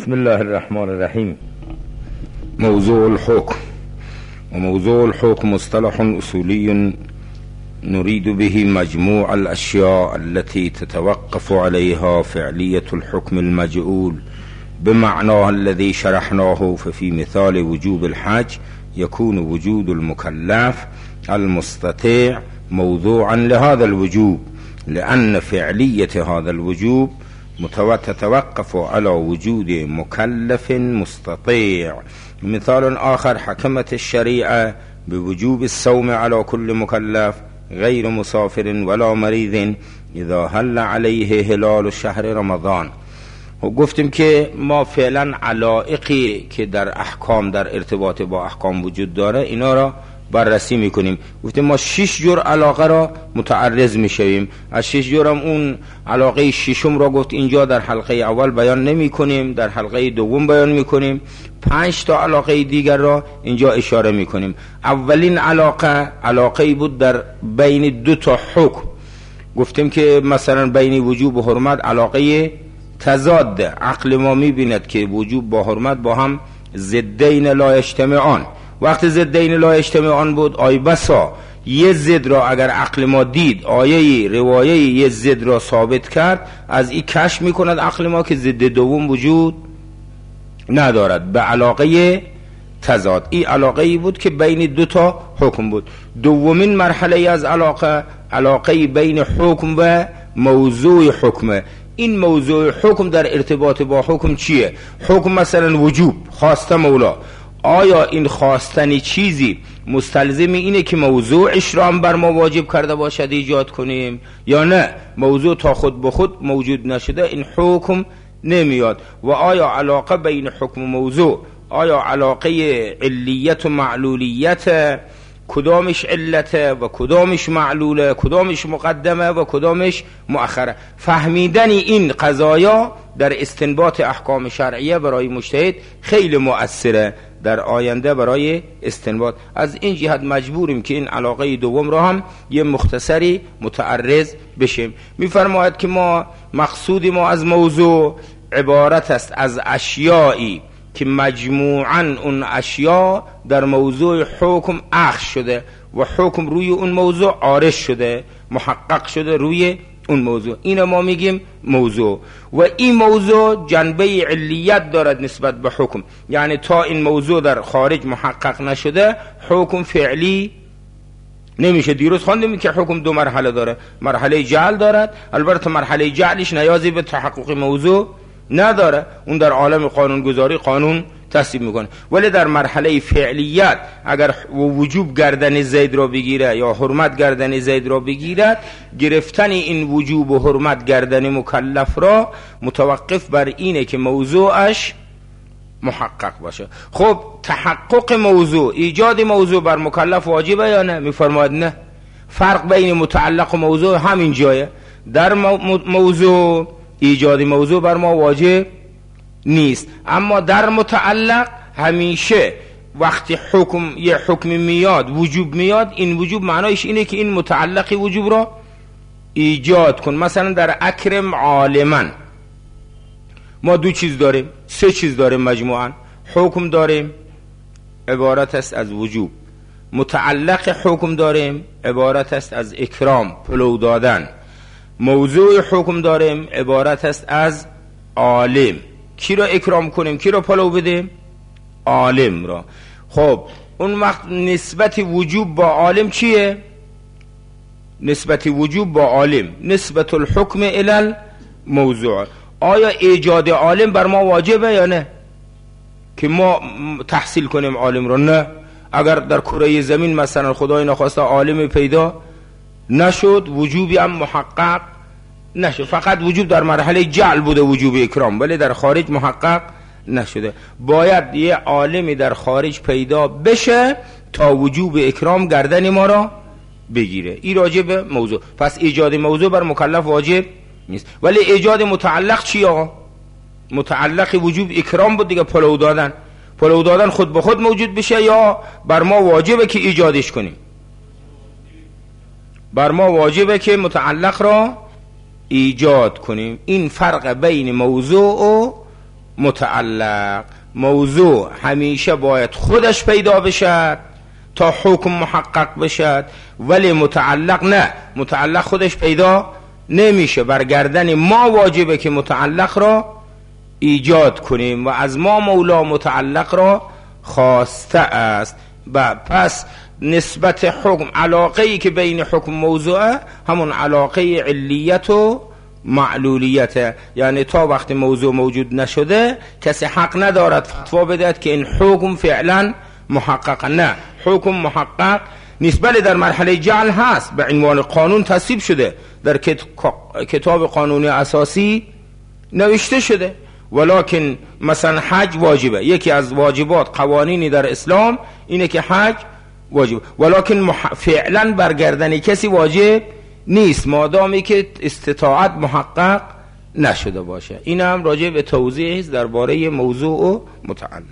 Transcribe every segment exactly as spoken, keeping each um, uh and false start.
بسم الله الرحمن الرحیم. موضوع الحكم. وموضوع الحكم مصطلح أصولي نريد به مجموع الأشياء التي تتوقف عليها فعلية الحكم المجعول بمعناه الذي شرحناه. ففي مثال وجوب الحج يكون وجود المكلف المستطيع موضوعا لهذا الوجوب، لأن فعلية هذا الوجوب تتوقف على وجود مكلف مستطيع. مثال آخر: حكمت الشريعة بوجوب الصوم على كل مكلف غير مسافر ولا مريض اذا هل عليه هلال شهر رمضان. و گفتیم که ما فعلا علائقی که در احکام در ارتباط با احکام وجود داره اینا را بررسی میکنیم. گفتیم ما شش جور علاقه را متعرض میشویم. از شش جورم اون علاقه ششم را گفت اینجا در حلقه اول بیان نمی کنیم، در حلقه دوم بیان میکنیم. پنج تا علاقه دیگر را اینجا اشاره میکنیم. اولین علاقه علاقه بود در بین دو تا حکم. گفتیم که مثلا بین وجوب و حرمت علاقه تضاد. عقل ما میبیند که وجوب با حرمت با هم ضدین لا اجتمعان. وقتی ضدین لا اجتماعان بود، آی بسا یه ضد را اگر عقل ما دید، آیه روایه یه ضد را ثابت کرد، از این کشف میکند عقل ما که ضد دوم وجود ندارد، به علاقه تضاد. این علاقه ای بود که بین دو تا حکم بود. دومین مرحله از علاقه علاقه بین حکم و موضوع حکمه. این موضوع حکم در ارتباط با حکم چیه؟ حکم مثلا وجوب، خواسته مولا، آیا این خواستنی چیزی مستلزم اینه که موضوعش را هم بر ما واجب کرده باشد ایجاد کنیم یا نه؟ موضوع تا خود به خود موجود نشده این حکم نمیاد. و آیا علاقه بین حکم و موضوع، آیا علاقه علیت و معلولیت، کدامش علته و کدامش معلوله، کدامش مقدمه و کدامش مؤخره؟ فهمیدن این قضایا در استنباط احکام شرعیه برای مجتهد خیلی مؤثره در آینده برای استنباط. از این جهت مجبوریم که این علاقه دوم را هم یه مختصری متعرض بشیم. میفرماید که ما مقصود ما از موضوع عبارت است از اشیایی که مجموعاً اون اشیا در موضوع حکم اخذ شده و حکم روی اون موضوع عارض شده، محقق شده روی اون موضوع. این ما میگیم موضوع. و این موضوع جنبه علیت دارد نسبت به حکم، یعنی تا این موضوع در خارج محقق نشده حکم فعلی نمیشه. دیروز خواندیم که حکم دو مرحله داره. مرحله جعل دارد، البته مرحله جعلش نیازی به تحقق موضوع نداره، اون در عالم قانونگذاری قانون تصویب میکنه. ولی در مرحله فعلیت اگر وجوب گردن زید را بگیره یا حرمت گردن زید را بگیرد، گرفتن این وجوب و حرمت گردن مکلف را متوقف بر اینه که موضوعش محقق باشه. خب تحقق موضوع، ایجاد موضوع بر مکلف واجبه یا نه؟ میفرماید نه. فرق بین متعلق و موضوع همین جایه. در موضوع ایجاد موضوع بر ما واجب نیست، اما در متعلق همیشه وقتی حکم یه حکم میاد، وجوب میاد، این وجوب معنایش اینه که این متعلقی وجوب را ایجاد کن. مثلا در اکرم عالما ما دو چیز داریم، سه چیز داریم مجموعاً. حکم داریم عبارت است از وجوب، متعلق حکم داریم عبارت است از اکرام، پلو دادن، موضوع حکم داریم عبارت است از عالم. کی را اکرام کنیم، کی را پلو بدیم؟ عالم را. خب اون وقت نسبت وجوب با عالم چیه؟ نسبت وجوب با عالم نسبت الحکم الی الموضوع. آیا ایجاد عالم بر ما واجبه یا نه که ما تحصیل کنیم عالم را؟ نه. اگر در کره زمین مثلا خدای نخواسته عالم پیدا نشد، وجوبی هم محقق نشد. فقط وجوب در مرحله جعل بوده، وجوب اکرام، ولی در خارج محقق نشده. باید یه عالمی در خارج پیدا بشه تا وجوب اکرام گردن ما را بگیره. این راجع به موضوع. پس ایجاد موضوع بر مکلف واجب نیست. ولی ایجاد متعلق چی آقا؟ متعلق وجوب اکرام بود دیگه، پلو دادن. پلو دادن خود به خود موجود بشه یا بر ما واجبه که ایجادش کنیم؟ بر ما واجبه که متعلق را ایجاد کنیم. این فرق بین موضوع و متعلق. موضوع همیشه باید خودش پیدا بشد تا حکم محقق بشد، ولی متعلق نه، متعلق خودش پیدا نمیشه. بر گردن ما واجبه که متعلق را ایجاد کنیم و از ما مولا متعلق را خواسته است. و پس نسبت حکم، علاقه‌ای که بین حکم موضوعه همون علاقه علیت و معلولیته، یعنی تا وقتی موضوع موجود نشده کسی حق ندارد فتوا بدهد که این حکم فعلا محقق. نه، حکم محقق نیست، بله در مرحله جعل هست، به عنوان قانون تصویب شده، در کتاب قانونی اساسی نوشته شده، ولکن مثلا حج واجبه، یکی از واجبات قوانینی در اسلام اینه که حج واجب، ولکن مح... فعلا برگردن کسی واجب نیست مادامی که استطاعت محقق نشده باشه. این هم راجع به توضیح است درباره موضوع و متعلق.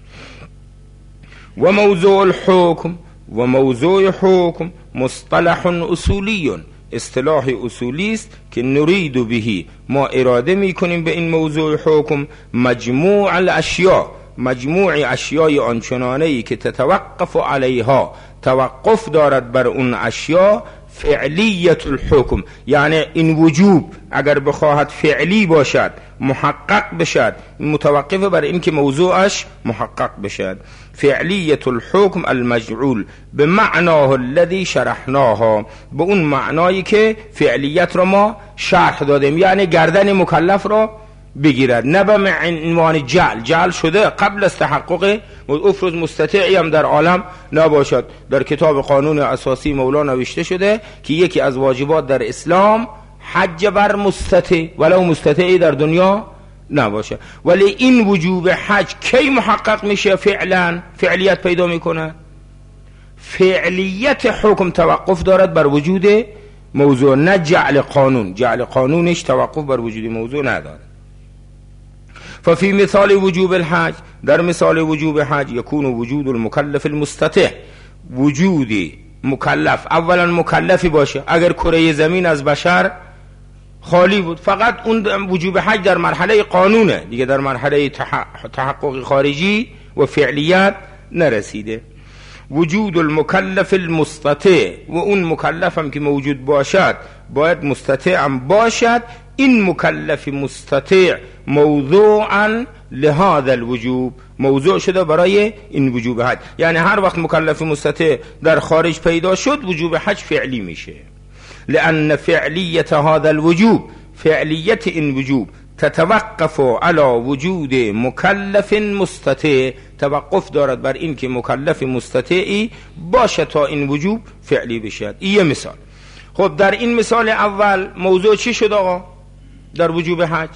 و موضوع الحکم، و موضوع حکم مصطلح اصولی، اصطلاح اصولی است که نرید بهی، ما اراده میکنیم به این موضوع حکم مجموع الاشیاء، مجموع اشیای آنچنانه‌ای که تتوقف علیها، توقف دارد بر اون اشیاء، فعلیت الحکم، یعنی این وجوب اگر بخواهد فعلی باشد، محقق بشد، متوقف بر این که موضوعش محقق بشد. فعلیت الحکم المجعول به معناه الذی شرحناها، به اون معنایی که فعلیت را ما شرح دادیم، یعنی گردن مکلف را بگیرد، نه به عنوان جعل. جعل شده قبل از تحقق افرض مستطیعی هم در عالم نباشد. در کتاب قانون اساسی مولا نوشته شده که یکی از واجبات در اسلام حج بر مستطیع، ولو مستطیعی در دنیا نباشه. ولی این وجوب حج کی محقق میشه؟ فعلا فعلیت پیدا میکنه. فعلیت حکم توقف دارد بر وجود موضوع، نه جعل قانون. جعل قانونش توقف بر وجود موضوع ندارد. ففي مثال وجوب الحج، در مثال وجوب حج يكون وجود المكلف المستطيع، وجود مکلف، اولا مکلفی باشه. اگر کره زمین از بشر خالی بود، فقط اون وجوب حج در مرحله قانونه دیگه، در مرحله تحقق خارجی و فعلیت نرسیده. وجود المکلف المستطیع، و اون مکلف هم که موجود باشد باید مستطیع هم باشد. این مکلف مستطیع موضوعا لهذا الوجوب، موضوع شده برای این وجوب حج. یعنی هر وقت مکلف مستطیع در خارج پیدا شد وجوب حج فعلی میشه، لأن فعلیت هذا الوجوب، فعلیت این وجوب تتوقف على وجود مکلف مستطیع، توقف دارد بر این که مکلف مستطیعی باشه تا این وجوب فعلی بشد. این یه مثال. خب در این مثال اول موضوع چی شد آقا؟ در وجوب حج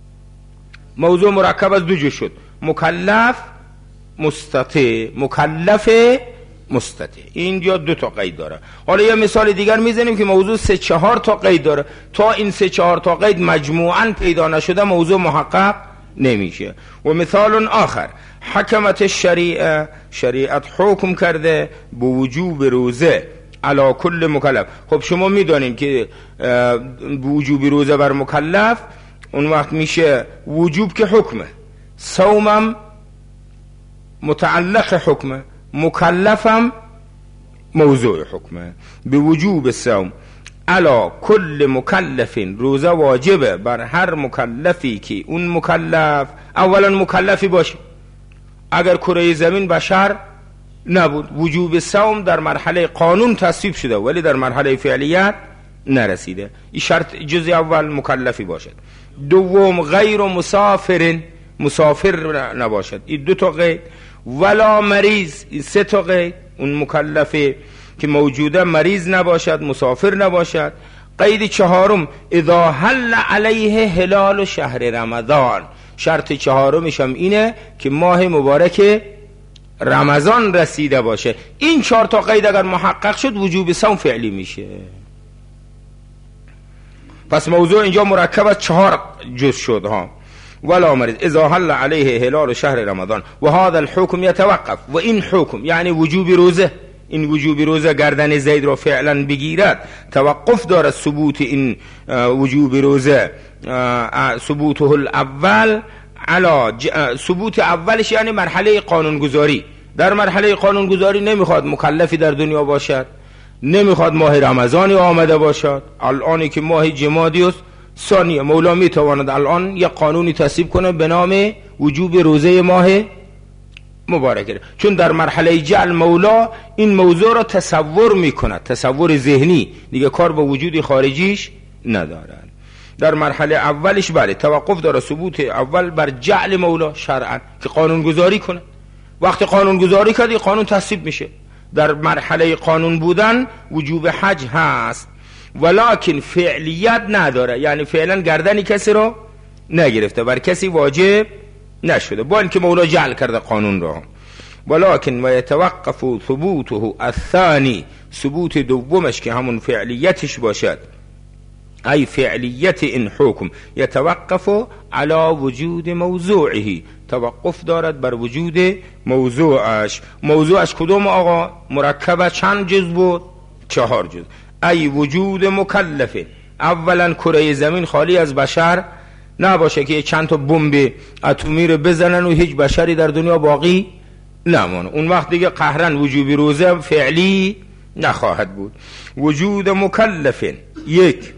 موضوع مرکب از دو جزء شد، مکلف مستطیع، مکلف مستطیع. اینجا دو تا قید داره. حالا یه مثال دیگر میزنیم که موضوع سه چهار تا قید داره. تا این سه چهار تا قید مجموعاً پیدا نشده موضوع محقق نمیشه. و مثال آخر، حکمت شریعه، شریعت حکم کرده به وجوب روزه علی کل مکلف. خب شما میدونین که وجوب روزه بر مکلف اون وقت میشه وجوب که حکمه، صومم متعلق حکمه، مکلفم موضوع حکمه. به وجوب صوم علی کل مکلف، روزه واجبه بر هر مکلفی که اون مکلف اولا مکلفی باشه. اگر کره زمین بشر نبود، وجوب صوم در مرحله قانون تصویب شده ولی در مرحله فعلیت نرسیده. این شرط جزء اول مکلفی باشد. دوم غیر مسافر، مسافر نباشد. این دو تا قید. ولا مریض، این سه تا قید. اون مکلفی که موجوده مریض نباشد، مسافر نباشد. قید چهارم اذا حل علیه هلال شهر رمضان، شرط چهارمش هم اینه که ماه مبارک رمضان رسیده باشه. این چهار تا قید اگر محقق شد وجوب صوم فعلی میشه. پس موضوع اینجا مرکب از چهار جزء شد ها. ولا مریض اذا حل علیه هلال شهر رمضان و هذا الحكم يتوقف، و این حکم یعنی وجوب روزه، این وجوب روزه گردن زید رو فعلا بگیرد، توقف دارد ثبوت این وجوب روزه، ثبوته الاول علا ج... ثبوت اولش یعنی مرحله قانونگذاری. در مرحله قانونگذاری نمیخواد مکلفی در دنیا باشد، نمیخواد ماه رمضانی آمده باشد. الانی که ماه جمادی است ثانیه مولا میتواند الان یک قانونی تصویب کنه به نام وجوب روزه ماه مبارکه، چون در مرحله جعل مولا این موضوع را تصور میکند، تصور ذهنی، دیگه کار با وجود خارجیش ندارد. در مرحله اولش بله توقف داره ثبوت اول بر جعل مولا شرعا که قانون گذاری کنه. وقتی قانون گذاری کردی قانون تصویب میشه. در مرحله قانون بودن وجوب حج هست ولکن فعلیت نداره، یعنی فعلا گردنی کسی رو نگرفته، بر کسی واجب نشده با اینکه مولا جعل کرده قانون را. ولکن و یتوقف ثبوته الثانی، ثبوت دومش که همون فعلیتش باشد، ای فعلیت این حکم، یتوقف علی وجود موضوعه، توقف دارد بر وجود موضوعش. موضوعش کدوم آقا؟ مرکبه چند جز بود؟ چهار جز. ای وجود مکلف، اولا کره زمین خالی از بشر نباشه که چند تا بمب اتمی رو بزنن و هیچ بشری در دنیا باقی نمونه، اون وقت دیگه قهرن وجوبی روزه فعلی نخواهد بود. وجود مکلف یک،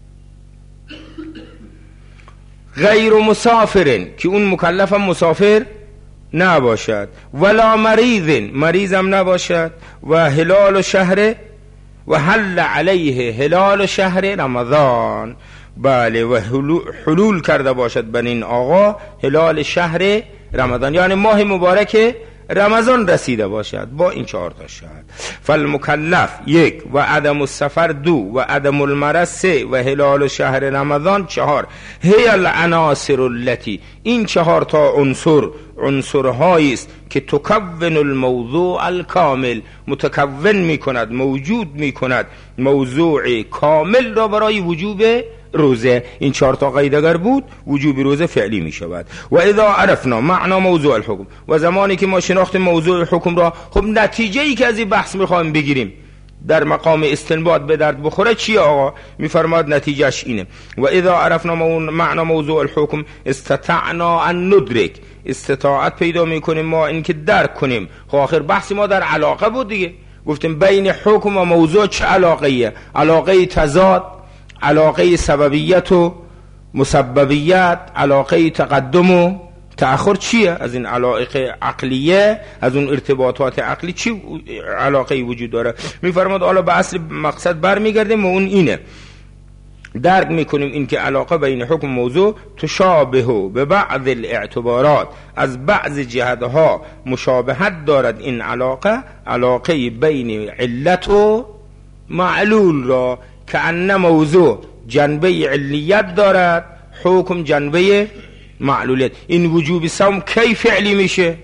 غیر مسافر که اون مکلف مسافر نباشد، ولا مریض مریضم نباشد، و هلال شهر و حل علیه هلال شهر رمضان، بله و حلول کرده باشد بر این آقا هلال شهر رمضان، یعنی ماه مبارک رمضان رسیده باشد با این چهار تا شرط. فالمکلف یک، و عدم السفر دو، و عدم المرض سه، و هلال شهر رمضان چهار. هی العناصر التي، این چهار تا عنصر عنصرهایی است که تکون الموضوع الکامل، متکون می کند، موجود می کند موضوع کامل را برای وجوب روزه. این چهار تا قید اگر بود وجوب روزه فعلی می شود. و اذا عرفنا معنا موضوع الحکم، و زمانی که ما شناخت موضوع حکم را، خب نتیجه ای که از این بحث میخوایم بگیریم در مقام استنباط به درد بخوره چیه آقا؟ میفرماد نتیجهش اینه. و اذا عرفنا معنا موضوع الحکم استطعنا ان ندرک، استطاعت پیدا میکنیم ما اینکه درک کنیم. خب آخر بحث ما در علاقه بود دیگه، گفتیم بین حکم و موضوع چه علاقه ایه؟ علاقه تضاد، علاقه سببیت و مسببیت، علاقه تقدم و تأخر چیه؟ از این علاقه عقلیه، از اون ارتباطات عقلی چی علاقه وجود داره؟ میفرماد حالا به اصل مقصد برمیگردیم و اون اینه، درک میکنیم این که علاقه بین حکم موضوع تشابه به بعض الاعتبارات، از بعض جهتها مشابهت دارد این علاقه، علاقه بین علت و معلول را، که ان موضوع جنبه علیت دارد، حکم جنبه معلولیت. این وجوب صوم کی فعلی میشه؟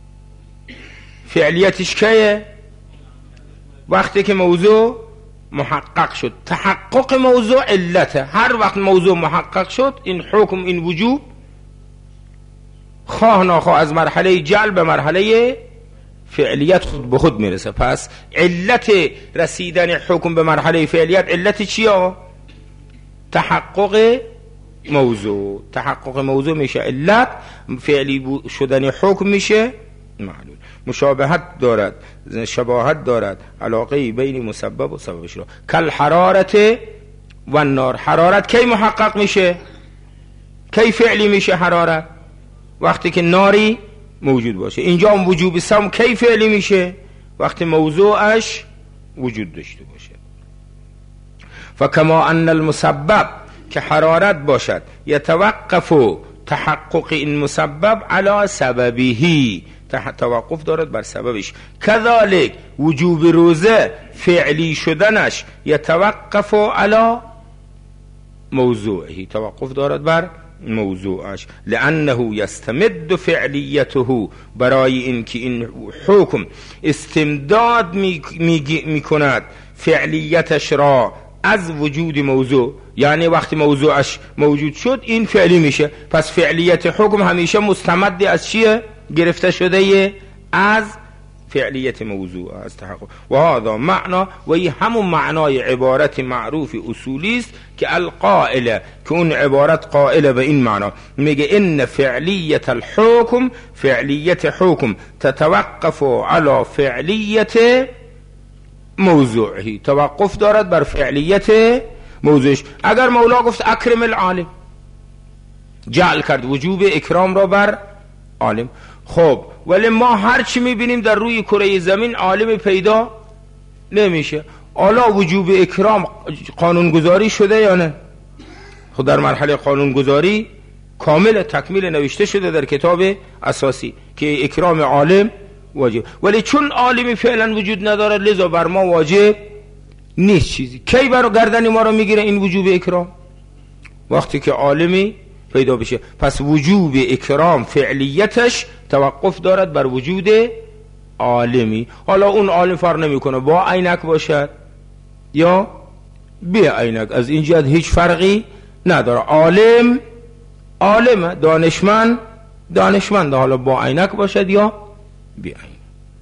فعلیتش کیه؟ وقتی که موضوع محقق شد. تحقق موضوع علته، هر وقت موضوع محقق شد این حکم، این وجوب خواه ناخواه از مرحله جعل به مرحله فعلیت خود به خود میرسه. پس علت رسیدن حکم به مرحله فعلیت علت چیه؟ تحقق موضوع. تحقق موضوع میشه علت، فعلی شدن حکم میشه معلول. مشابهت دارد، شباهت دارد، علاقه بین مسبب و سببش را. کل حرارت و النار، حرارت کی محقق میشه؟ کی فعلی میشه حرارت؟ وقتی که ناری موجود باشه. اینجا هم وجوب صوم کی فعلی میشه؟ وقتی موضوعش وجود داشته باشه. فکما ان المسبب، که حرارت باشد، یتوقف تحقق این مسبب علی سببه، توقف دارد بر سببش. کذالک وجوب روزه فعلی شدنش یتوقف علی موضوعه، توقف دارد بر موضوعش. لانه یستمد فعلیته، برای اینکه این حکم استمداد می, می, می کند فعلیتش را از وجود موضوع، یعنی وقتی موضوعش موجود شد این فعلی میشه. پس فعلیت حکم همیشه مستمد از چیه؟ گرفته شده از فعلیت موضوع از تحقق و هذا معنا و این همون معنای عبارت معروف اصولی است که القائله که اون عبارت قائله به این معنا میگه ان فعلیت الحکم فعلیت حکم تتوقف على فعلیت موضوعی توقف دارد بر فعلیت موضوعش. اگر مولا گفت اکرم العالم جعل کرد وجوب اکرام را بر عالم، خب ولی ما هر چی میبینیم در روی کره زمین عالم پیدا نمیشه، حالا وجوب اکرام قانونگذاری شده یا نه؟ خب در مرحله قانونگذاری کامل تکمیل نوشته شده در کتاب اساسی که اکرام عالم واجب، ولی چون عالمی فعلا وجود نداره لذا بر ما واجب نیست چیزی. کی برای گردن ما رو میگیره این وجوب اکرام؟ وقتی که عالمی پیدا بشه. پس وجوب اکرام فعلیتش توقف دارد بر وجود عالمی. حالا اون عالم فرق نمیکنه با عینک باشد یا بی عینک، از این جهت هیچ فرقی نداره. عالم عالم، دانشمند دانشمند، حالا با عینک باشد یا بی عینک.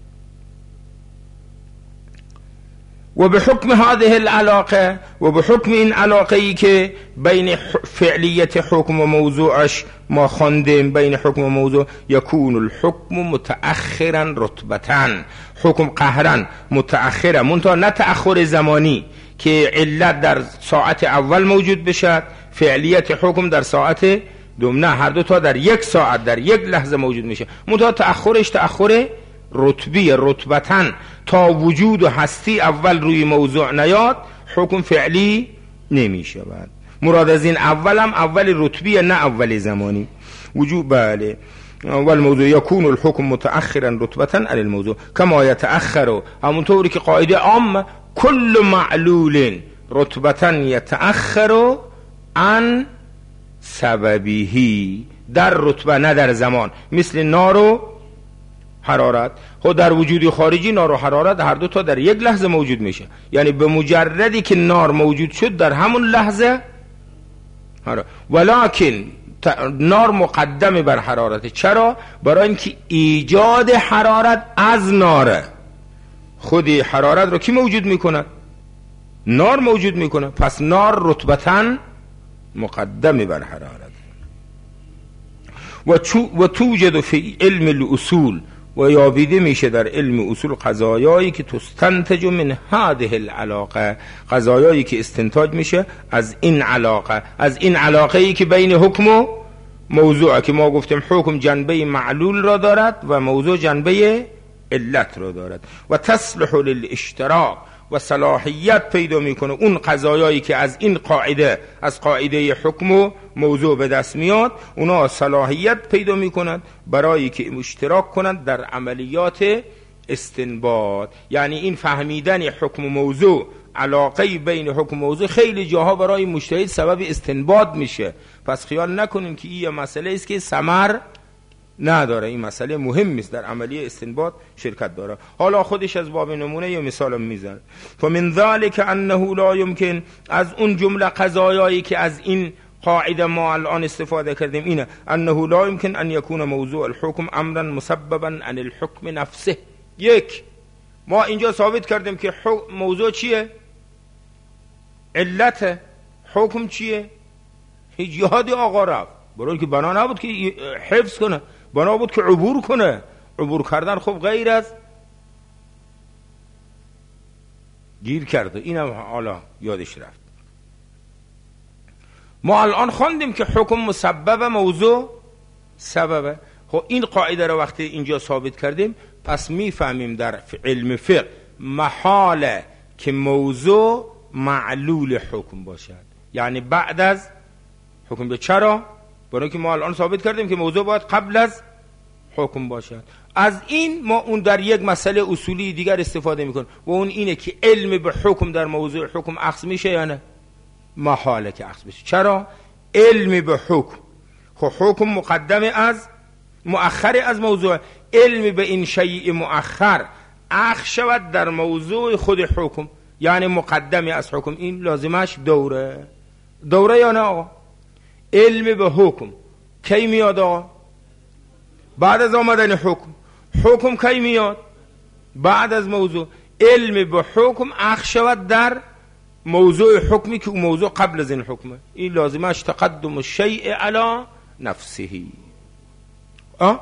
و به حکم هذه العلاقه و به حکم این علاقه ای که بین فعلیت حکم و موضوعش ما خواندیم، بین حکم و موضوع یکون الحکم متأخرا رتبتا، حکم قهرا متأخرا، منتها نه تأخر زمانی که علت در ساعت اول موجود بشد، فعلیت حکم در ساعت دوم، نه، هر دو تا در یک ساعت در یک لحظه موجود میشه، منتها تأخرش تأخر رتبی رتبتا، تا وجود و هستی اول روی موضوع نیاد حکم فعلی نمی شود. مراد از این اول هم اول رتبی نه اول زمانی. وجود بله والموضوع یکون الحکم متأخرا رتبتا علی الموضوع کما یتأخر، همونطوری که قاعده عام کل معلول رتبتا یتأخر عن سببه، در رتبه نه در زمان، مثل نار و حرارت. خود در وجود خارجی نار و حرارت هر دو تا در یک لحظه موجود میشه، یعنی به مجردی که نار موجود شد در همون لحظه حرارت. ولکن نار مقدم بر حرارت. چرا؟ برای اینکه ایجاد حرارت از ناره، خود حرارت رو کی موجود میکنه؟ نار موجود میکنه. پس نار رتبتاً مقدم بر حرارت. و توجد فی علم الاصول، و یابیده میشه در علم اصول قضایایی که تستنتج من هذه العلاقه، قضایایی که استنتاج میشه از این علاقه، از این علاقه ای که بین حکم و موضوع، که ما گفتیم حکم جنبه معلول را دارد و موضوع جنبه علت را دارد. و تصلح للاشتراک، و صلاحیت پیدا میکنه اون قضایایی که از این قاعده، از قاعده حکم و موضوع به دست میاد، اونا صلاحیت پیدا میکنند برای که اشتراک کنند در عملیات استنباط. یعنی این فهمیدن حکم و موضوع، علاقه بین حکم و موضوع خیلی جاها برای مجتهد سبب استنباط میشه. پس خیال نکنیم که این مسئله است که ثمر نداره، این مسئله مهم است، در عملیه استنباط شرکت داره. حالا خودش از باب نمونه یا مثال میزنه. فمن ذلك انه لا يمكن، از اون جمله قضایایی که از این قاعده ما الان استفاده کردیم اینه، انه لا يمكن ان يكون موضوع الحكم امرا مسببا عن الحكم نفسه. یک، ما اینجا ثابت کردیم که موضوع چیه؟ علت. حکم چیه؟ هیچ یادی آقا رفت، برای که بنا نبود که حفظ کنه، بنا بود که عبور کنه. عبور کردن خب غیر از گیر کرده، اینم حالا یادش رفت. ما الان خواندیم که حکم مسبب، موضوع سببه. خب این قاعده رو وقتی اینجا ثابت کردیم، پس میفهمیم در علم فقه محاله که موضوع معلول حکم باشد، یعنی بعد از حکم. به چرا؟ برای که ما الان ثابت کردیم که موضوع باید قبل از حکم باشد. از این ما اون در یک مسئله اصولی دیگر استفاده میکنیم و اون اینه که علم به حکم در موضوع حکم اخذ میشه یا نه؟ محاله که اخذ بشه. چرا؟ علم به حکم، خب حکم مقدم از مؤخر از موضوع، علم به این شیء مؤخر اخذ شود در موضوع خود حکم، یعنی مقدم از حکم. این لازمش دوره دوره یا نه آقا؟ علم به حکم کی میاد آقا؟ بعد از آمدن حکم. حکم کی میاد؟ بعد از موضوع علم به حکم اخذ شود در موضوع حکمی که اون موضوع قبل از این حکمه. این لازمش تقدم الشیء علی نفسه. آه؟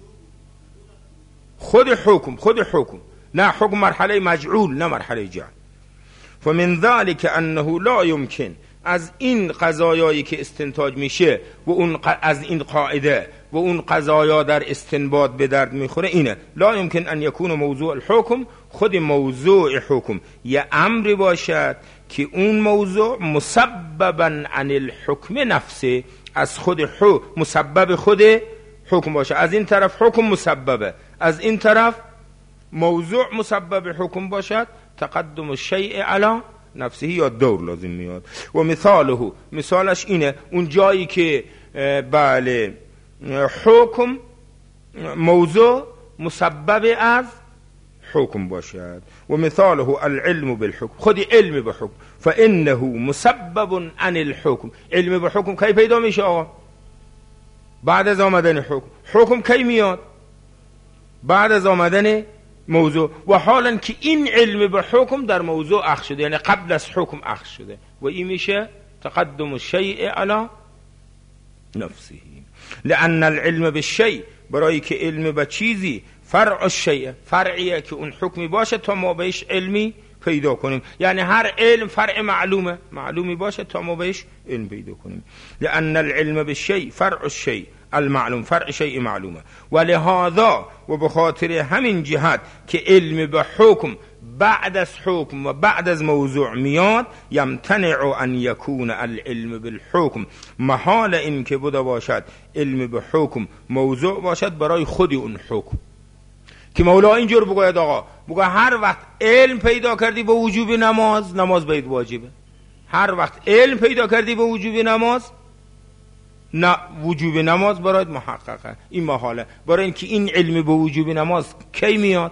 خود حکم خود حکم نه حکم مرحله مجعول نه مرحله جعل. فمن ذلك انه لا يمكن، از این قضایایی که استنتاج میشه و اون ق... از این قاعده و اون قضایا در استنباط به درد میخوره اینه لا يمكن ان يكون موضوع الحكم، خود موضوع حکم یه امری باشد که اون موضوع مسببا عن الحکم نفسه، از خود حکم مسبب خود حکم باشه. از این طرف حکم مسببه، از این طرف موضوع مسبب حکم باشد. تقدم الشیء علی نفسه یا دور لازم میاد. و مثاله، مثالش اینه اون جایی که بله حکم موضوع مسبب از حکم باشد. و مثاله العلم بالحکم، خود علم به حکم فانه مسبب عن الحکم. علم به حکم کی پیدا میشه آقا؟ بعد از آمدن حکم. حکم کی میاد؟ بعد از آمدن موضوع. و حالا که این علم به حکم در موضوع اخذ شده، یعنی قبل از حکم اخذ شده، و این میشه تقدم الشیء علی نفسه. لان العلم بالشیء، برای که علم به چیزی فرع الشیء، فرعیه که اون حکمی باشه تا ما بهش علمی پیدا کنیم. یعنی هر علم فرع معلومه، معلومی باشه تا ما بهش علم پیدا کنیم. لان العلم بالشیء فرع الشیء المعلوم، فرع شیء معلومه. و لهذا، و بخاطر همین جهت که علم به حکم بعد از حکم و بعد از موضوع میاد، یمتنع ان یکون العلم بالحکم، محال این که بوده باشد علم به حکم موضوع باشد برای خود اون حکم. که مولا اینجور بگوید آقا، بگه هر وقت علم پیدا کردی به وجوب نماز، نماز باید واجبه. هر وقت علم پیدا کردی به وجوب نماز، نه وجوب نماز برایت محققه. این محاله. برای اینکه این علم به وجوب نماز کی میاد؟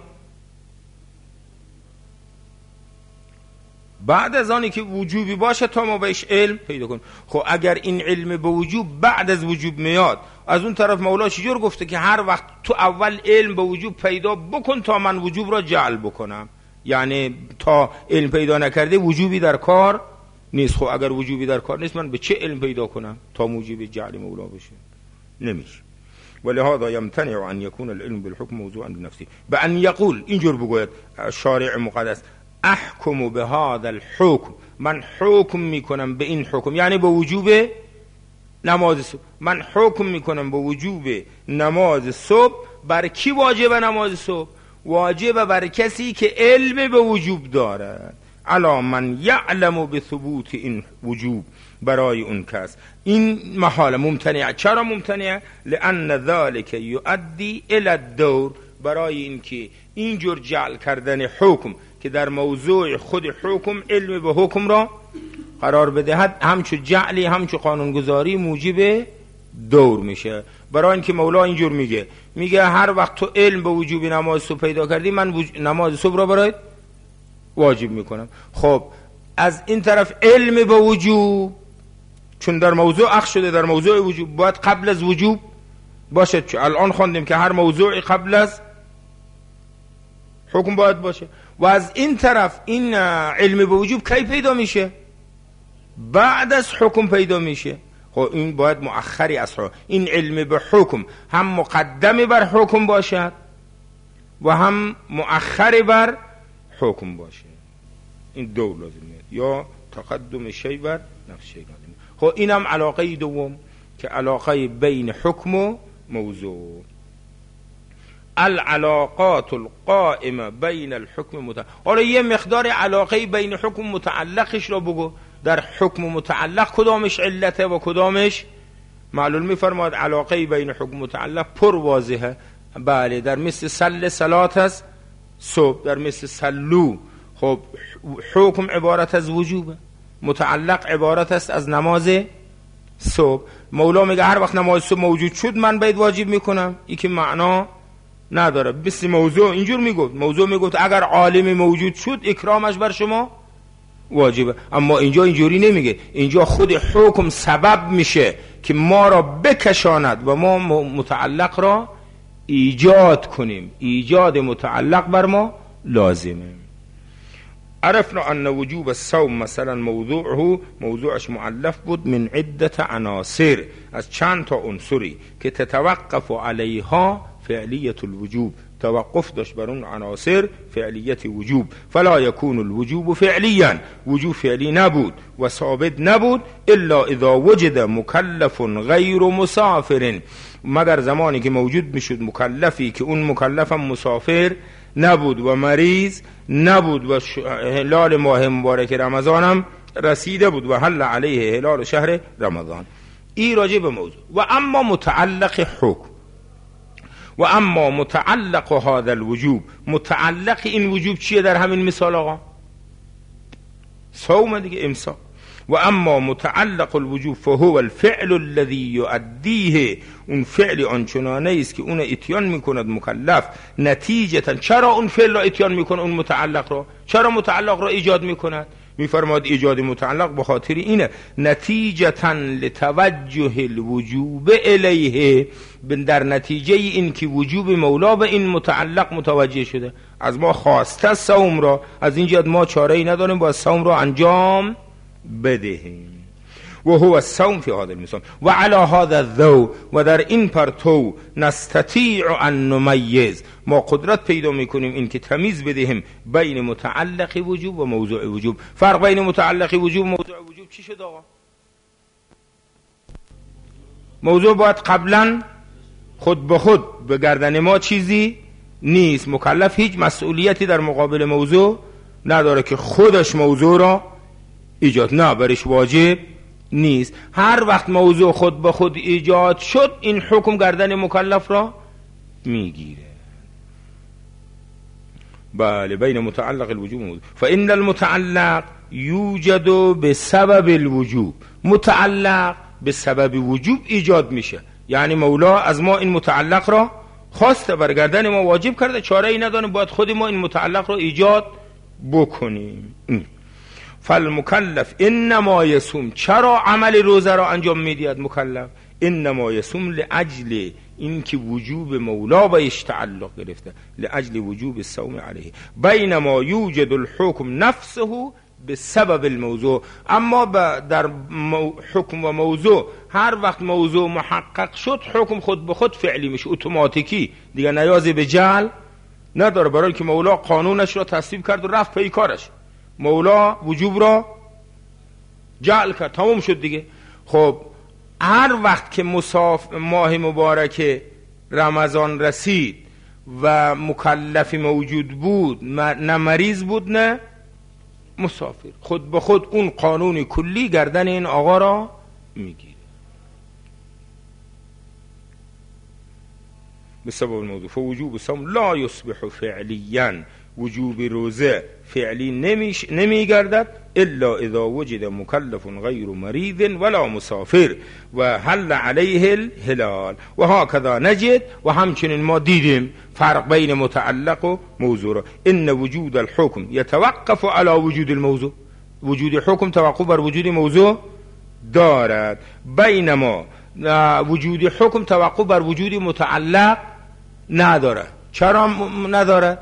بعد از آنی که وجوبی باشه تا ما بهش علم پیدا کنیم. خب اگر این علم به وجوب بعد از وجوب میاد، از اون طرف مولا چجور گفته که هر وقت تو اول علم به وجوب پیدا بکن تا من وجوب را جعل بکنم؟ یعنی تا علم پیدا نکرده وجوبی در کار نیست. خب اگر وجوبی در کار نیست، من به چه علم پیدا کنم تا موجب جعل مولا بشه؟ نمیشه. ولهذا يمتنع ان يكون العلم بالحكم موضوعا بنفسه. بان يقول، اینجور بگوید شارع مقدس، احکم به هذا الحکم، من حکم میکنم به این حکم، یعنی به وجوب نماز صبح. من حکم میکنم به وجوب نماز صبح. بر کی واجب نماز صبح؟ واجب بر کسی که علم به وجوب دارد. علی من یعلم به ثبوت این وجوب، برای اون کس این محال ممتنع. چرا ممتنع؟ لان ذلك یؤدی الی الدور، برای اینکه اینجور جعل کردن حکم که در موضوع خود حکم علم به حکم را قرار بدهد، همچو جعلی همچو قانونگذاری موجب دور میشه. برای اینکه مولا اینجور میگه، میگه هر وقت تو علم به وجوب نماز صبح پیدا کردی، من وج... نماز صبح را برایت واجب میکنم. خب از این طرف علم به وجوب چون در موضوع اخذ شده، در موضوع وجوب باید قبل از وجوب باشه. الان خواندیم که هر موضوعی قبل از حکم باید باشه. و از این طرف این علم به وجوب کی پیدا میشه؟ بعد از حکم پیدا میشه. خب این باید مؤخری از حکم. این علم به حکم هم مقدمی بر حکم باشد و هم مؤخری بر حکم باشه. این دو لازمه، یا تقدم شی بر نفس شی لازمه. خب اینم علاقه دوم که علاقه بین حکم و موضوع. العلاقات القائمه بین الحکم متعلق. حالا یه مقدار علاقه بین حکم متعلقش رو بگو. در حکم متعلق کدامش علته و کدامش معلول؟ میفرماد علاقه بین حکم متعلق پر واضحه. بله، در مثل سل صلات است صبح، در مثل سلو. خب حکم عبارت از وجوبه، متعلق عبارت است از نماز صبح. مولا میگه هر وقت نماز صبح موجود شد من باید واجب میکنم. این که معنا نداره. بس موضوع اینجور میگفت، موضوع میگفت اگر عالم موجود شد اکرامش بر شما واجبه. اما اینجا اینجوری نمیگه. اینجا خود حکم سبب میشه که ما را بکشاند و ما متعلق را ایجاد کنیم. ایجاد متعلق بر ما لازمه. عرفنا ان وجوب الصوم مثلا موضوعه موضوعش مؤلف بود من عدت عناصر، از چند تا عنصری که تتوقف علیها فعلیت الوجوب، توقف داشت بر اون عناصر فعلیت وجوب. فلا یکون الوجوب فعلیا، وجوب فعلی نبود و ثابت نبود الا اذا وجد مکلف غیر مسافر، مگر زمانی که موجود میشد مکلفی که اون مکلفم مسافر نبود و مریض نبود و هلال ماه مبارک رمضان هم رسیده بود و حل علیه هلال شهر رمضان. این راجع به موضوع. و اما متعلق حکم، و اما متعلق هذا الوجوب، متعلق این وجوب چیه در همین مثال آقا؟ صوم دیگه، امساک. و اما متعلق الوجوب فهو الفعل الذي يؤديه، اون فعل آنچنانه است که اون اتیان میکند مکلف نتیجتا. چرا اون فعل را اتیان میکنه؟ اون متعلق را چرا متعلق را ایجاد میکند؟ میفرماد ایجاد متعلق به خاطر اینه نتیجتا لتوجه الوجوب الیه، در نتیجه این که وجوب مولا به این متعلق متوجه شده، از ما خواسته صوم را، از این جهت ما چاره ای نداریم باید صوم را انجام بدهیم. و هو الصوم فی هذا المثال و علی هذا الضوء، و در این پرتو نستطیع ان نمیز، ما قدرت پیدا میکنیم این که تمیز بدهیم بین متعلق وجوب و موضوع وجوب. فرق بین متعلق وجوب و موضوع وجوب چی شد آقا؟ موضوع باید قبلا خود به خود به گردن ما چیزی نیست، مکلف هیچ مسئولیتی در مقابل موضوع نداره که خودش موضوع را ایجاد، نه برش واجب نیست. هر وقت موضوع خود به خود ایجاد شد این حکم گردن مکلف را میگیره. بله، بین متعلق الوجوب و موضوع. فإن المتعلق یوجد بسبب الوجوب، متعلق به سبب وجوب ایجاد میشه، یعنی مولا از ما این متعلق را خواسته بر گردن ما واجب کرده، چاره ای نداریم باید خود ما این متعلق را ایجاد بکنیم. فالمکلف انما یصوم، چرا عمل روزه را انجام میدهد مکلف؟ انما یصوم لاجل اینکه وجوب مولا بهش تعلق گرفته، لاجل وجوب الصوم علیه، بینما یوجد الحکم نفسه بسبب الموضوع. اما در حکم و موضوع هر وقت موضوع محقق شد حکم خود به خود فعلی میشه، اتوماتیکی دیگه نیازی به جعل نداره، برای که مولا قانونش را تصویب کرد و رفت پی کارش، مولا وجوب را جعل کرد، تمام شد دیگه. خب هر وقت که مساف ماه مبارک رمضان رسید و مکلفی موجود بود، نه مریض بود نه مسافر، خود به خود اون قانون کلی گردن این آقا را میگیره بسبب الموضوع. فوجوب الصوم لا يصبح فعليا، وجوب روزه فعلی نمیش نمیگردد الا اذا وجد مکلف غیر مریض ولا مسافر و حل علیه الهلال. و هكذا نجد، و همچنین ما دیدیم فرق بین متعلق و موضوع را. ان وجود الحكم يتوقف على وجود الموضوع، وجود حکم توقف بر وجود موضوع دارد، بینما وجود حکم توقف بر وجود متعلق نداره. چرا نداره؟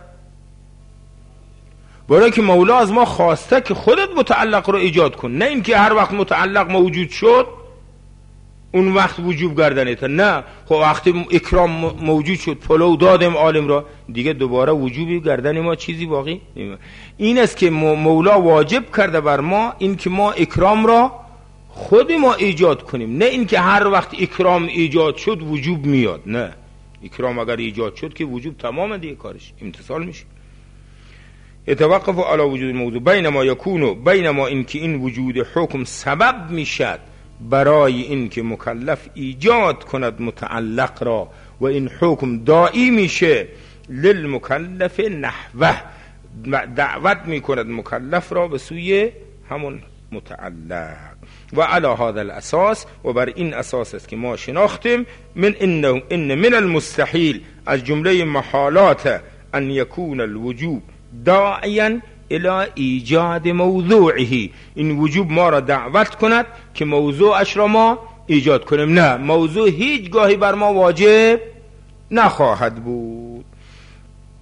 برای که مولا از ما خواسته که خودت متعلق رو ایجاد کن، نه اینکه هر وقت متعلق موجود شد اون وقت وجوب گردنته. نه، خب وقتی اکرام موجود شد پلو دادم عالم را دیگه دوباره وجوبی گردن ما چیزی باقی نمیمونه. این است که مولا واجب کرده بر ما این که ما اکرام را خود ما ایجاد کنیم، نه اینکه هر وقت اکرام ایجاد شد وجوب میاد. نه، اکرام اگر ایجاد شد که وجوب تمام دیگه کارش امتصال میشه. يتوقف على وجود الموضوع بینما یکونو، بینما اینکه این وجود حکم سبب میشد برای اینکه مکلف ایجاد کند متعلق را و این حکم داعی میشه للمکلف نحوه، دعوت میکند مکلف را به سوی همون متعلق. و علی هذا الاساس، و بر این اساس است که ما شناختیم من انه ان من المستحیل، از جمله محالات، ان یکون الوجوب داعیا الى ایجاد موضوعه، این وجوب ما را دعوت کند که موضوعش را ما ایجاد کنیم. نه، موضوع هیچ گاهی بر ما واجب نخواهد بود.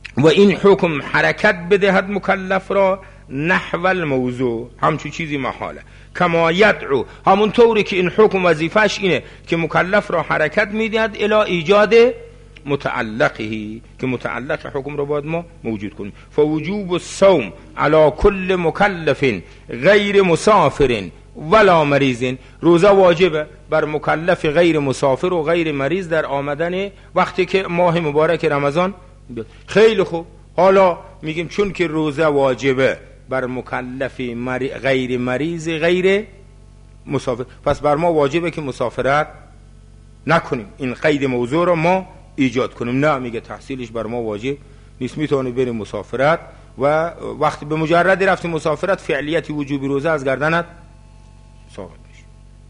و این حکم حرکت بدهد مکلف را نحو الموضوع، همچون چیزی محاله، کما یدعو، همون طوری که این حکم وظیفش اینه که مکلف را حرکت میدهد الی ایجاد متعلقه، که متعلق حکم رو باید ما موجود کنیم. فوجوب الصوم علی کل مکلف غیر مسافر ولا مریض، روزه واجبه بر مکلف غیر مسافر و غیر مریض در آمدن وقتی که ماه مبارک رمضان بیاد. خیلی خوب، حالا میگیم چون که روزه واجبه بر مکلف مری... غیر مریض غیر مسافر، پس بر ما واجبه که مسافرت نکنیم، این قید موضوع رو ما ایجاد کنیم. نه، میگه تحصیلش بر ما واجب نیست، میتونی بریم مسافرت و وقتی به مجرد رفتی مسافرت فعلیت وجوبی روزه از گردنت ثابت میشه.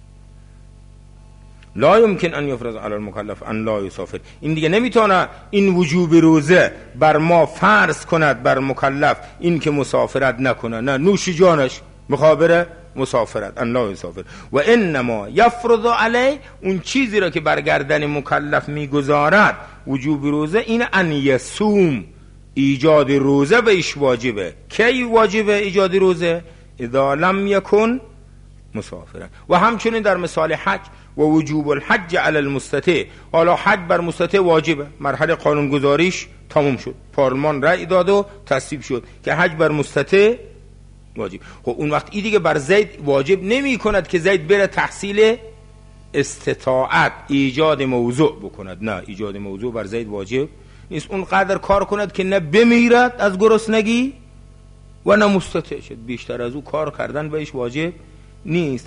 لا یمکن ان یفرض علی المکلف ان لا یسافر، این دیگه نمیتونه این وجوب روزه بر ما فرض کند بر مکلف این که مسافرت نکنه، نه، نوش جانش مخابره مسافرت ان لا یسافر. و انما یفرض علی، اون چیزی را که بر گردن مکلف میگذارد وجوب روزه این ان یصوم، ایجاد روزه بهش واجبه. کی واجبه ایجاد روزه؟ اذا لم یکن مسافرا. و همچنین در مثال حج، و وجوب الحج علی المستطیع، حالا حج بر مستطیع واجبه، مرحله قانونگذاریش تموم شد، پارلمان رأی داد و تصویب شد که حج بر مستطیع واجب. خب اون وقت این دیگه بر زید واجب نمی کند که زید بره تحصیل استطاعت ایجاد موضوع بکند، نه، ایجاد موضوع بر زید واجب نیست. اون قدر کار کند که نه بمیرد از گرسنگی و نه مستطیع شد، بیشتر از او کار کردن بهش واجب نیست.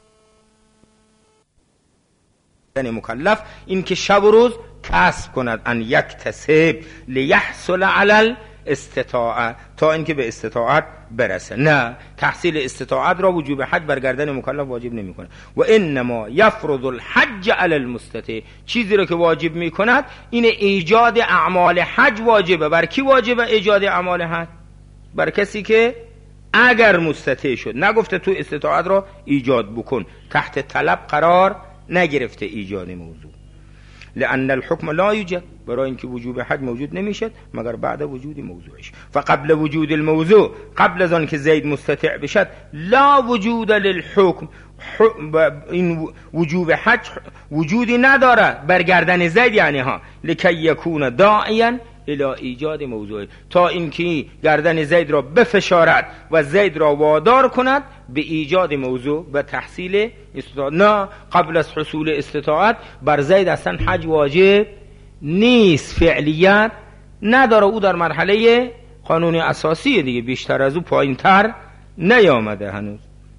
یعنی مکلف این که شب و روز کسب کند، ان یکتسب لیحصل علی الاستطاعه، تا اینکه به استطاعت برسه. نه، تحصیل استطاعت را وجوب حج بر گردن مکلف واجب نمی کنه. و انما یفرض الحج علی المستطیع، چیزی را که واجب می کند این ایجاد اعمال حج واجبه. بر کی واجبه ایجاد اعمال حج؟ بر کسی که اگر مستطیع شد، نگفته تو استطاعت را ایجاد بکن، تحت طلب قرار نگرفته ایجاد موضوع. لأن الحكم لا يوجد، برای اینکه وجوب حج موجود نمیشد مگر بعد وجود موضوعش. فقبل وجود الموضوع، قبل از آن که زید مستطیع بشد، لا وجود للحكم، این وجوب حج وجودی نداره برگردن زید، یعنی ها لکی یکون داعیا الی ایجاد موضوع، تا اینکه گردن زید را بفشارد و زید را وادار کند به ایجاد موضوع و تحصیل استطاعت. نه، قبل از حصول استطاعت بر زید اصلا حج واجب نیست، فعلیت نداره، او در مرحله قانون اساسی دیگه، بیشتر از او پایین تر نیامده هنوز.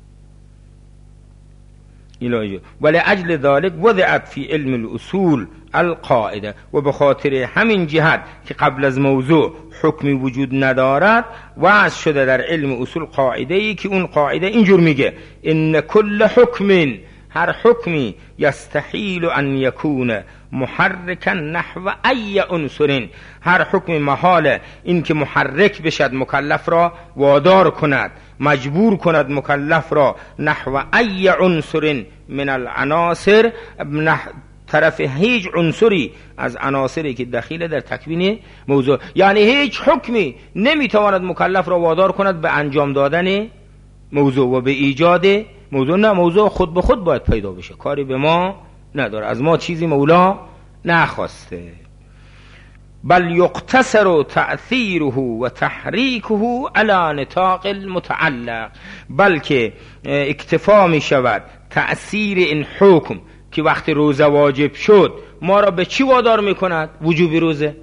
ولی اجل ذلك وضعت فی علم الاصول القاعده، و به خاطر همین جهت که قبل از موضوع حکمی وجود ندارد وضع شده در علم اصول قاعده ای که اون قاعده اینجور میگه ان کل حکم، هر حکمی یستحیل ان یکون محرکا نحو ای عنصر، هر حکم محاله این که محرک بشد مکلف را وادار کند، مجبور کند مکلف را نحو ای عنصر من العناصر، طرف هیچ عنصری از عناصری که دخیل در تکوین موضوع، یعنی هیچ حکمی نمیتواند مکلف را وادار کند به انجام دادن موضوع و به ایجاد موضوع. نه، موضوع خود به خود باید پیدا بشه، کاری به ما نداره، از ما چیزی مولا نخواسته. بل یقتصر تأثیره و تحریکه علی نطاق المتعلق، بلکه اکتفا می شود تأثیر این حکم که وقتی روزه واجب شد ما را به چی وادار می کند؟ وجوب روزه.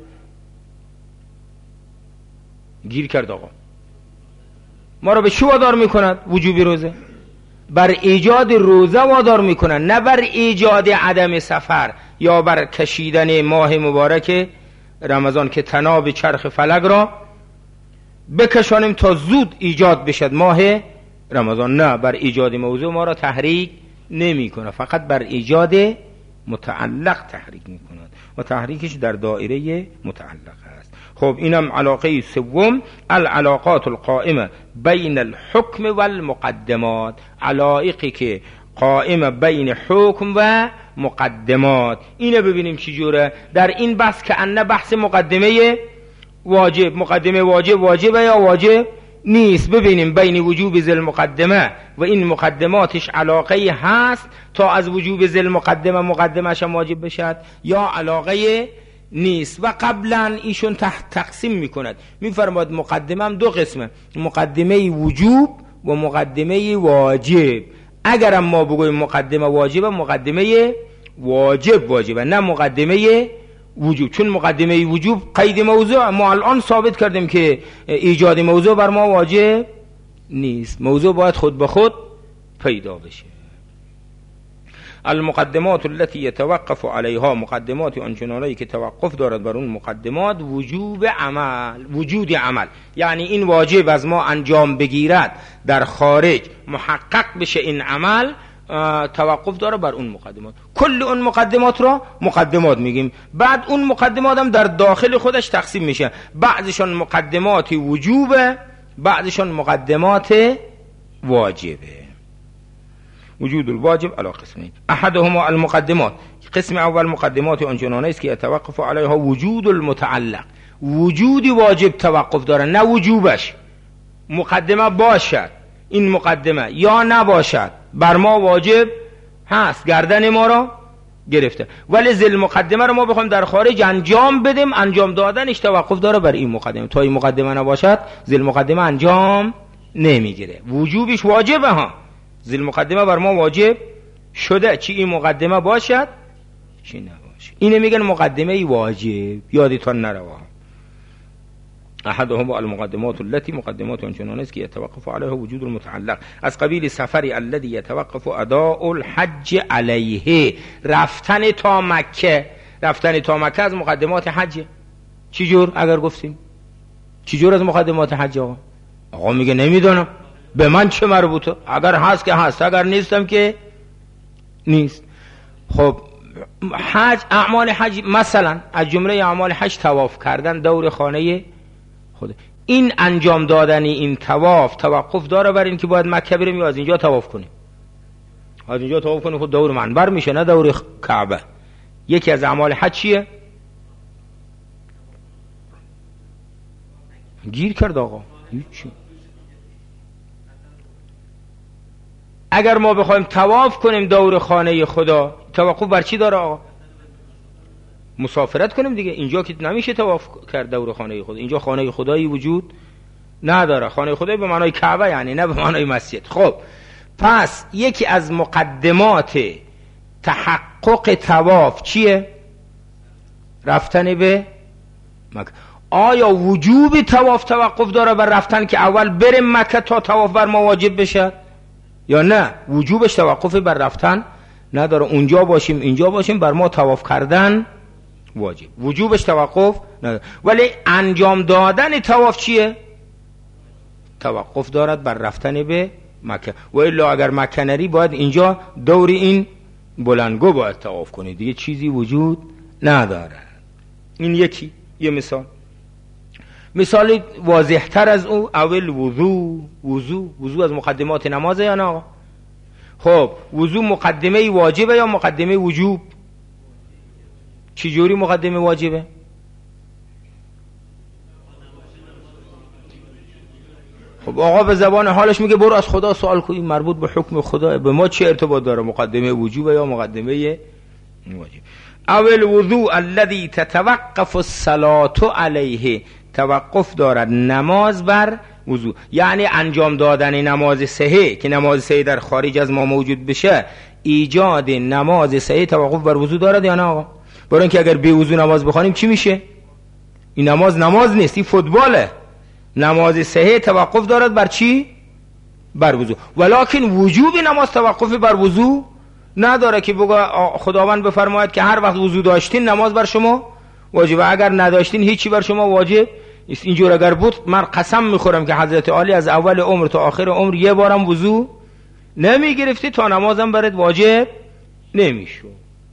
گیر کرد آقا، ما را به چی وادار می کند؟ وجوب روزه. بر ایجاد روزه وادار می کند، نه بر ایجاد عدم سفر یا بر کشیدن ماه مبارک رمضان که تناب چرخ فلک را بکشانیم تا زود ایجاد بشد ماه رمضان. نه، بر ایجاد موضوع ما را تحریک نمی کنه، فقط بر ایجاد متعلق تحریک می کند و تحریکش در دایره متعلق است. خب اینم علاقه سوم، العلاقات القائمه بین الحکم و المقدمات، علایقی که قائمه بین حکم و مقدمات. اینه ببینیم چی جوره در این بحث که انه بحث مقدمه واجب، مقدمه واجب واجبه یا واجب نیست. ببینیم بین وجوب ذل مقدمه و این مقدماتش علاقه هست تا از وجوب ذل مقدمه مقدمش هم واجب بشد یا علاقه نیست. و قبلا ایشون تحت تقسیم میکند، میفرماد مقدمه هم دو قسمه، مقدمه وجوب و مقدمه واجب. اگرم ما بگویم مقدمه واجبه، مقدمه واجب واجبه، نه مقدمه وجوب، چون مقدمه وجوب قید موضوع. ما الان ثابت کردیم که ایجاد موضوع بر ما واجب نیست، موضوع باید خود به خود پیدا بشه. المقدمات التي يتوقف عليها، مقدمات آنچنانی که توقف دارد بر اون مقدمات، وجوب عمل، وجود عمل، یعنی این واجب از ما انجام بگیرد در خارج محقق بشه این عمل، توقف داره بر اون مقدمات. کل اون مقدمات را مقدمات میگیم. بعد اون مقدمات هم در داخل خودش تقسیم میشه، بعضشان مقدمات وجوبه، بعضشان مقدمات واجبه. وجود الواجب علی قسمین، احدهما المقدمات، قسم اول مقدمات آنچنانی است که يتوقف علیها وجود المتعلق، وجود واجب توقف داره، نه وجوبش. مقدمه باشد این مقدمه یا نباشد بر ما واجب هست، گردن ما را گرفته، ولی ذل مقدمه رو ما بخوایم در خارج انجام بدیم، انجام دادنش توقف داره بر این مقدمه. تا این مقدمه نباشد ذل مقدمه انجام نمیگیره. وجوبش واجبه ها، ذل مقدمه بر ما واجب شده، چی این مقدمه باشد چی نباشد. اینه میگن مقدمه واجب، یادتون نروا. احدهم المقدمات التي، مقدمات آنچنانی است که يتوقف عليها وجود المتعلق، از قبیل سفر الذي يتوقف اداء الحج عليه، رفتن تا مکه. رفتن تا مکه از مقدمات حج. چی جور اگر گفتیم چی جور از مقدمات حج؟ آقا آقا میگه نمیدونم، به من چه مربوطه، اگر هست که هست، اگر نیستم که نیست. خب حج، اعمال حج مثلا از جمله اعمال حج طواف کردن دور خانه خود. این انجام دادن این طواف توقف داره بر این که باید مکه بریم یا از اینجا طواف کنیم. از اینجا طواف کنیم خود دور منبر میشه، نه دور کعبه. یکی از اعمال حج چیه؟ گیر کرد آقا. هیچی. اگر ما بخوایم طواف کنیم دور خانه خدا، توقف بر چی داره آقا؟ مسافرت کنیم دیگه. اینجا که نمیشه طواف کرد دور خانه خدا، اینجا خانه خدایی وجود نداره. خانه خدایی به معنای کعبه یعنی، نه به معنای مسجد. خب پس یکی از مقدمات تحقق طواف چیه؟ رفتن به مکه. آیا وجوب طواف توقف داره بر رفتن که اول بریم مکه تا طواف بر ما واجب بشه، یا نه وجوبش توقف بر رفتن نداره؟ اونجا باشیم اینجا باشیم بر ما طواف کردن واجب، وجوبش توقف نداره. ولی انجام دادن طواف چیه؟ توقف دارد بر رفتن به مکه. و الا اگر مکه نری باید اینجا دور این بلندگو باید طواف کنی، دیگه چیزی وجود نداره. این یکی یه مثال. مثال واضح تر از او، اول وضو. وضو وضو از مقدمات نمازه یا نه؟ خب وضو مقدمه واجبه یا مقدمه وجوب؟ چی جوری مقدمه واجبه؟ خب آقا به زبان حالش میگه برو از خدا سوال کنی، مربوط به حکم خدا، به ما چه ارتباط داره؟ مقدمه وجوبه یا مقدمه واجب؟ اول وضو الذي تتوقف الصلاة علیه، توقف دارد نماز بر وضو، یعنی انجام دادن نماز صحیح که نماز صحیح در خارج از ما موجود بشه، ایجاد نماز صحیح توقف بر وضو دارد یا نه آقا؟ برای اینکه اگر بی وضو نماز بخوانیم چی میشه؟ این نماز نماز نیست، این فوتباله. نماز صحیح توقف دارد بر چی؟ بر وضو. ولکن وجوب نماز توقف بر وضو نداره که بگه خداوند بفرماید که هر وقت وضو داشتین نماز بر شما واجبه، اگر نداشتین هیچی بر شما واجب است. اینجور اگر بود من قسم میخورم که حضرت علی از اول عمر تا آخر عمر یه بارم وضو نمی گرفتی تا نمازم برات واجب نمیشو.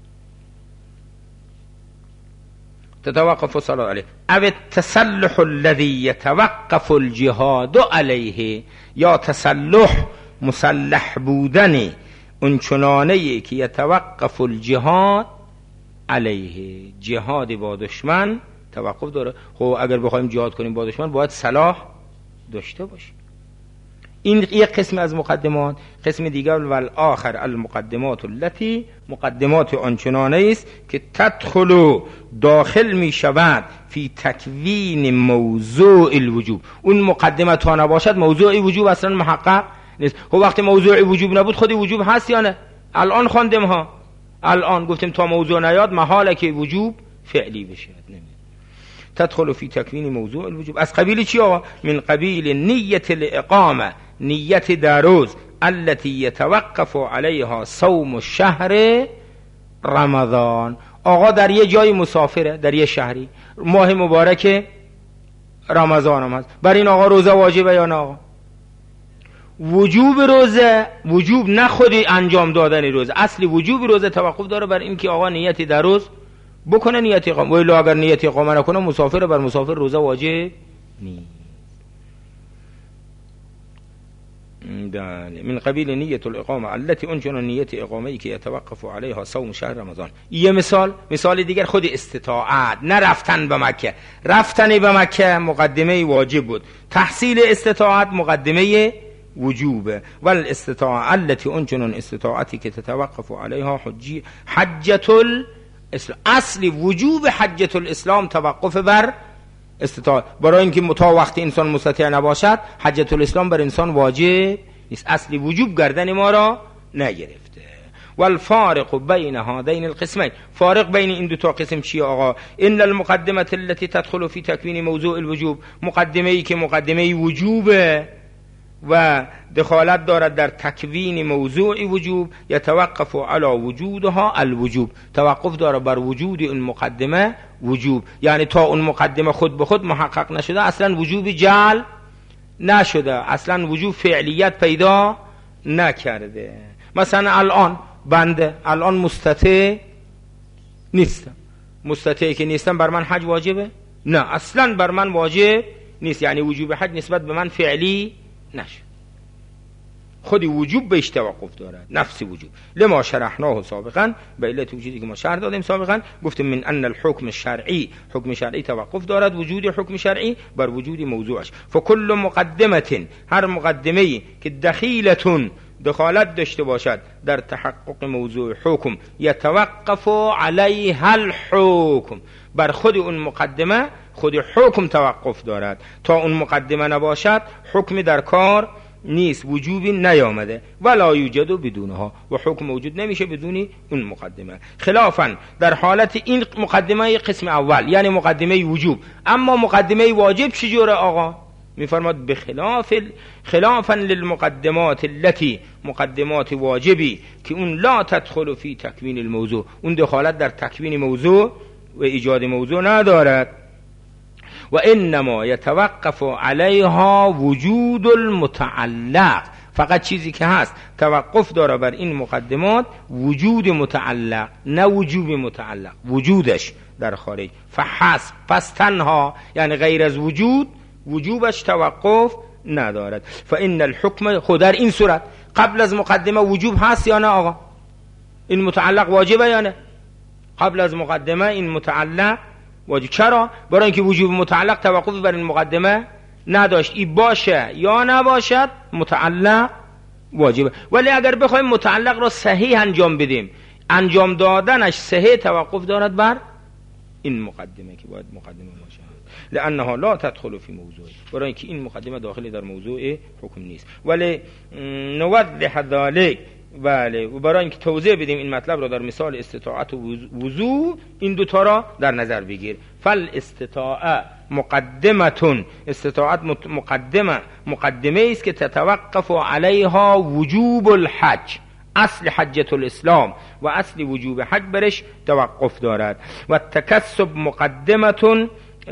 تتوقف الصلاة علیه. او التسلح الذي يتوقف الجهاد علیه، یا تسلح مسلح بودن اون چنانه که یتوقف الجهاد علیه، جهاد با دشمن توقف داره. خب اگر بخوایم جهاد کنیم با دشمن باید سلاح داشته باشیم. این یک قسم از مقدمات. قسم دیگر والآخر المقدمات التي، مقدمات آنچنانه است که تدخل داخل می شود فی تکوین موضوع الوجوب. اون مقدمه تا نباشد موضوع وجوب اصلا محقق نیست. خب وقتی موضوع وجوب نبود خود وجوب هست یا نه؟ الان خواندیم ها، الان گفتیم تا موضوع نیاد محاله که وجوب فعلی بشه. تدخل فی تکوین موضوع الوجوب از قبیل چی آقا؟ من قبیل نیت الاقامه، نیت در روز التي يتوقف عليها صوم شهر رمضان. آقا در یه جای مسافره، در یه شهری، ماه مبارک رمضان هم هست، بر این آقا روزه واجبه یا نه آقا؟ وجوب روزه، وجوب نه خودی انجام دادن روزه، اصلی وجوب روزه توقف داره بر این که آقا نیتی در روز بکنه، نیت اقامه. ولی اگر نیت اقامه نکنه مسافر، بر مسافر روزه واجب نیست. من قبیل نیت الاقامه التي انجن نیت اقامه ای که يتوقف عليها صوم شهر رمضان. یه مثال، مثال دیگر خود استطاعت، نه رفتن به مکه. رفتن به مکه مقدمه واجب بود، تحصیل استطاعت مقدمه وجوبه. والاستطاعه التي انجن استطاعتی که تتوقف عليها حجی حجة الاسلام. اصل وجوب حجة الاسلام توقف بر استطاعت، برای اینکه متا وقتی انسان مستطیع نباشد حجة الاسلام بر انسان واجب نیست. اصلی وجوب گردن ما را نگرفته. والفارق بین هذین القسمین، فارق بین این دو تا قسم چیه آقا؟ ان المقدمه التي تدخل في تکوین موضوع الوجوب، مقدمه ای که مقدمه وجوبه و دخالت دارد در تکوین موضوع وجوب، یتوقف علی وجودها الوجوب، توقف داره بر وجود اون مقدمه وجوب. یعنی تا اون مقدمه خود به خود محقق نشده اصلا وجوب جعل نشده، اصلا وجوب فعلیت پیدا نکرده. مثلا الان بنده الان مستطیع نیستم، مستطیعی که نیستم بر من حج واجبه؟ نه، اصلا بر من واجب نیست. یعنی وجوب حج نسبت به من فعلی نشد، خودی وجوب بهش توقف دارد، نفس وجوب. لما شرحناه سابقا، به علت وجودی که ما شرح دادیم سابقا، گفتیم من ان الحکم الشرعی، حکم شرعی توقف دارد وجود حکم شرعی بر وجود موضوعش. فکل مقدمه، هر مقدمه‌ای که دخیلتون دخالت داشته باشد در تحقق موضوع حکم، یتوقف علیها الحکم، بر خود اون مقدمه خود حکم توقف دارد. تا اون مقدمه نباشد حکم در کار نیست، وجوبی نیامده. ولا یوجد بدونها، و حکم موجود نمیشه بدونی اون مقدمه. خلافا در حالت این مقدمه قسم اول یعنی مقدمه وجوب. اما مقدمه واجب چجوره آقا؟ میفرماد بخلاف خلافا للمقدمات التي، مقدمات واجبی که اون لا تدخل فی تکوین الموضوع، اون دخالت در تکوین موضوع و ایجاد موضوع ندارد. و انما یتوقف علیها وجود المتعلق، فقط چیزی که هست توقف داره بر این مقدمات وجود متعلق، نه وجوب متعلق، وجودش در خارج. فحسب، پس تنها، یعنی غیر از وجود وجوبش توقف ندارد. فان الحکم، خود در این صورت قبل از مقدمه وجوب هست یا نه آقا؟ این متعلق واجبه یا نه؟ قبل از مقدمه این متعلق واجب. چرا؟ برای اینکه وجوب متعلق توقف بر این مقدمه نداشت. ای باشه یا نباشد متعلق واجبه. ولی اگر بخوایم متعلق را صحیح انجام بدیم، انجام دادنش صحیح توقف دارد بر این مقدمه که باید مقدمه باشه، لانها لا تدخل فی موضوع، برای اینکه این مقدمه داخلی در موضوع حکم نیست. ولی نوضح ذلك، بله، و برای اینکه توضیح بدیم این مطلب را در مثال استطاعت و وضوع این دوتا را در نظر بگیر. فال استطاعه مقدمتون، استطاعت مقدمه مقدمه است که تتوقف علیها وجوب الحج، اصل حجة الاسلام و اصل وجوب حج برش توقف دارد. و تکسب مقدمتون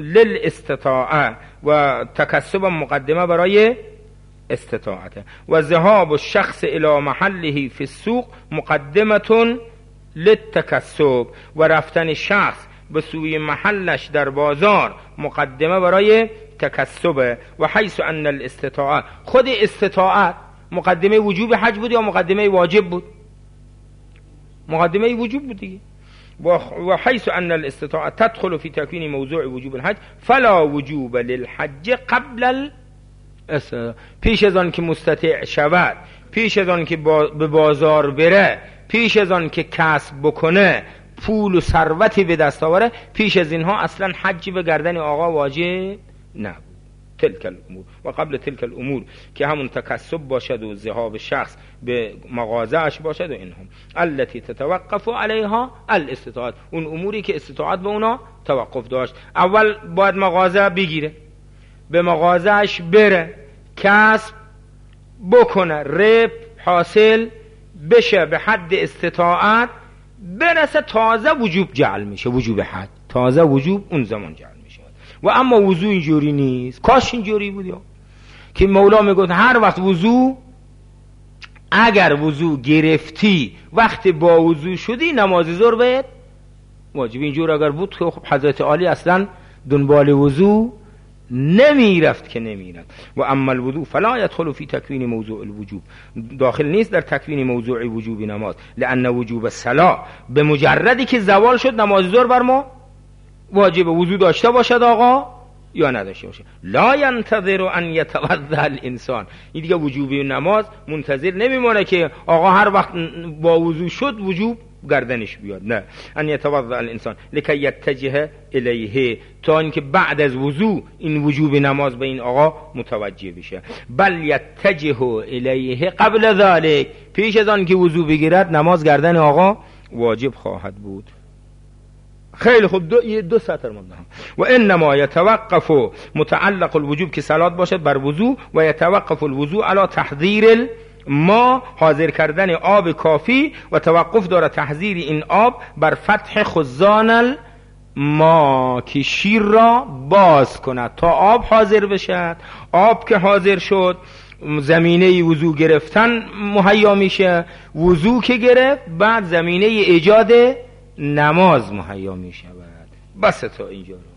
للاستطاعه، و تکسب مقدمه برای استطاعته. و ذهاب الشخص الى محله فی السوق مقدمه للتکسب، و رفتن شخص به سوی محلش در بازار مقدمه برای تکسب. و حیث ان الاستطاعه، خود استطاعت مقدمه وجوب حج بود یا مقدمه واجب بود؟ مقدمه وجوب بود دیگه. و حیث ان الاستطاعه تدخل في تکوین موضوع وجوب الحج فلا وجوب للحج قبل الاستطاعه. پیش از آن که مستطیع شود، پیش از آن که با به بازار بره، پیش از آن که کسب بکنه، پول و ثروتی به دست آوره، پیش از اینها اصلا حج به گردن آقا واجب نبود. تلک الامور و قبل تلک الامور که همون تکسب باشد و ذهاب شخص به مغازه اش باشد و اینهم التي تتوقف علیها الاستطاعت، اون اموری که استطاعت به اونا توقف داشت. اول باید مغازه بگیره، به مغازه اش بره، کسب بکنه، ربح حاصل بشه به حد استطاعت برسه، تازه وجوب جعل میشه، وجوب حد تازه وجوب اون زمان جعل میشه. و اما وضو اینجوری نیست. کاش اینجوری بود یا که مولا میگفت هر وقت وضو، اگر وضو گرفتی وقت با وضو شدی نماز ظهر باید واجب. اینجور اگر بود خب حضرت علی اصلا دنبال وضو نمیرفت که نمیرفت. و اما الوضوء فلا يدخل في تکوین موضوع الوجوب، داخل نیست در تکوین موضوع وجوب نماز، لان وجوب الصلاه به مجردی که زوال شد نماز ظهر بر ما واجب وضو داشته باشد آقا یا نداشته باشه. لا ينتظر ان يتوضا الانسان، این دیگه وجوب نماز منتظر نمیمونه که آقا هر وقت با وضو شد وجوب گردنش بیاد، نه، ان یتوضا الانسان لکی یتجه الیه، تا اینکه بعد از وضو این وجوب نماز به این آقا متوجه بشه. بل یتجه الیه قبل ذلك، پیش از آن که وضو بگیرد نماز گردن آقا واجب خواهد بود. خیلی خوب، دو, دو سطر مونده. و انما یتوقف متعلق الوجوب که صلات باشد بر وضو، و یتوقف الوضو علی تحضیر ما، حاضر کردن آب کافی، و توقف داره تحضیر این آب بر فتح خزان ما، که شیر را باز کند تا آب حاضر بشد. آب که حاضر شد زمینه وضو گرفتن مهیا میشه، وضو که گرفت بعد زمینه ایجاد نماز مهیا میشود. بس تا اینجا.